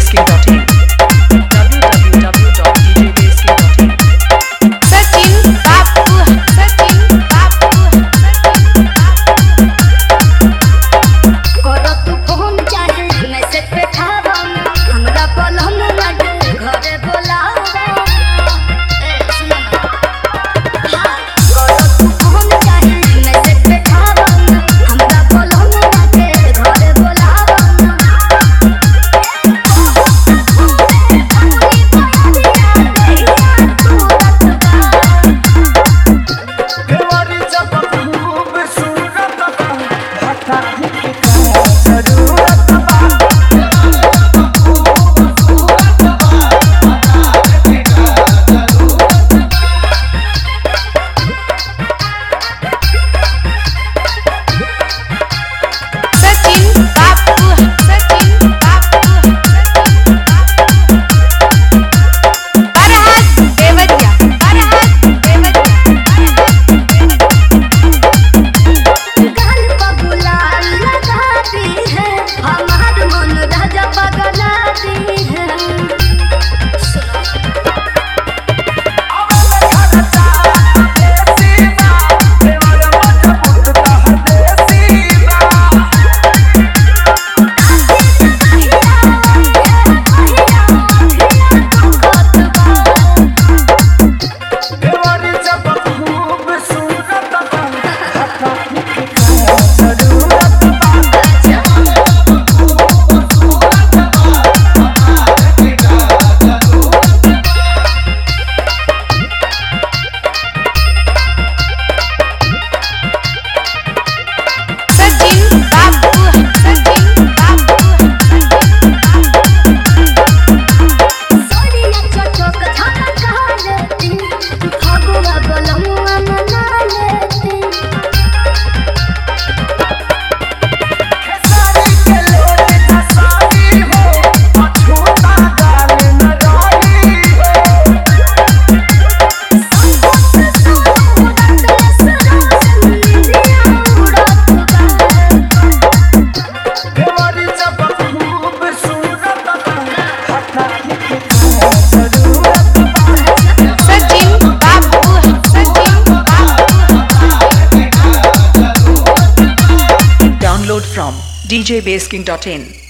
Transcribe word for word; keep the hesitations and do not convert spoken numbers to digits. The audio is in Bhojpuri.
basking dot in w w w dot d j basking dot in Sachin Babu Sachin Babu करो तू फोन चाहे मैसेज पे खावा हमरा पलम लगे घरे बोलावा ए सुन ना करो तू फोन चाहे मैसेज पे खावा हमरा पलम लगे घरे बोलावा देवारी जब खूब सूरत हटा के जरूरत Sachin Babu Sachin Babu Farhad Devadia Farhad Devadia गाल पर गुलाल लगा दी है हमार मन राजा पगला दी है देवारी जब खूब सूरत हटा के जरूरत Sachin Babu Sachin Babu Sonia चटक झटका लेती फगुआ बलमुआ मना लेती खेसारी के लोटे खसारी हो अछूता गाल न डाली हो देवारी जब खूब सूरत हटा के जरूरत Sachin Babu Sachin Babu download from d j basking dot in